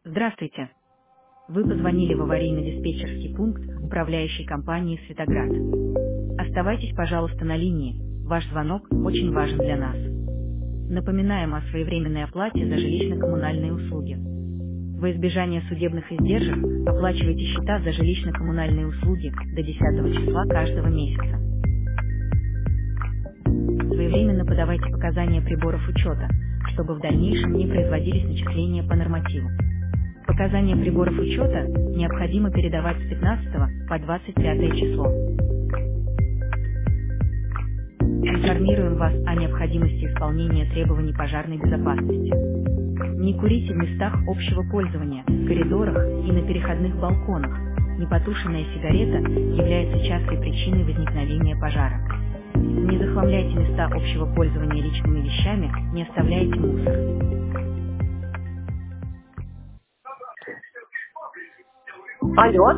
Здравствуйте. Вы позвонили в аварийно-диспетчерский пункт управляющей компании «Светоград». Оставайтесь, пожалуйста, на линии. Ваш звонок очень важен для нас. Напоминаем о своевременной оплате за жилищно-коммунальные услуги. Во избежание судебных издержек оплачивайте счета за жилищно-коммунальные услуги до 10 числа каждого месяца. Своевременно подавайте показания приборов учета, чтобы в дальнейшем не производились начисления по нормативу. Показания приборов учета необходимо передавать с 15 по 25 число. Информируем вас о необходимости исполнения требований пожарной безопасности. Не курите в местах общего пользования, коридорах и на переходных балконах. Непотушенная сигарета является частой причиной возникновения пожара. Не захламляйте места общего пользования личными вещами, не оставляйте мусор. Алло.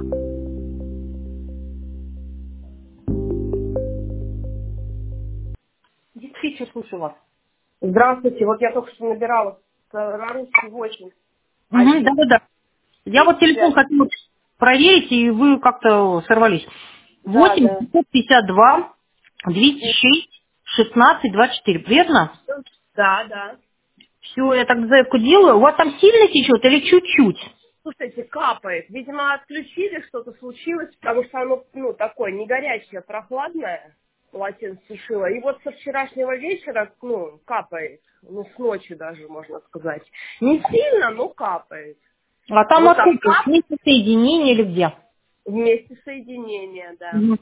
Диспетчер, слушаю вас. Здравствуйте. Вот я только что набирала Рарусский 8. Да. Я вот телефон хотела проверить, и вы как-то сорвались. Да, 8 да. 552 206 16 24, верно? Да. Все, я так заявку делаю. У вас там сильно течет или чуть-чуть? Слушайте, капает. Видимо, отключили, что-то случилось, потому что оно, такое, не горячее, прохладное. Полотенце сушило. И вот со вчерашнего вечера, капает. С ночи даже, можно сказать. Не сильно, но капает. А там Вот так откуда? Вместе соединения или где? вместе соединения, да. Мгм.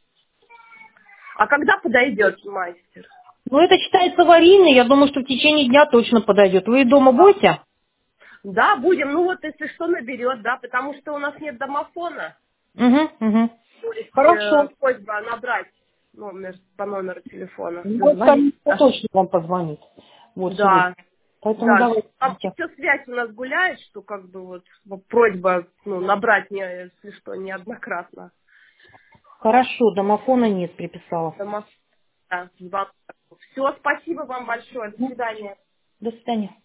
А когда подойдет мастер? Ну, это считается аварийный. Я думаю, что в течение дня точно подойдет. Вы дома будете? Да, будем. Если что, наберет, да, потому что у нас нет домофона. Угу. То есть Хорошо. просьба набрать по номеру телефона. Вот Дозвонить. комиссия точно вам позвонит. Вот сегодня. Да, Поэтому да. давайте. Там все связь у нас гуляет, что вот просьба набрать мне, если что, неоднократно. Хорошо, домофона нет, приписала. Все, спасибо вам большое. До свидания. До свидания.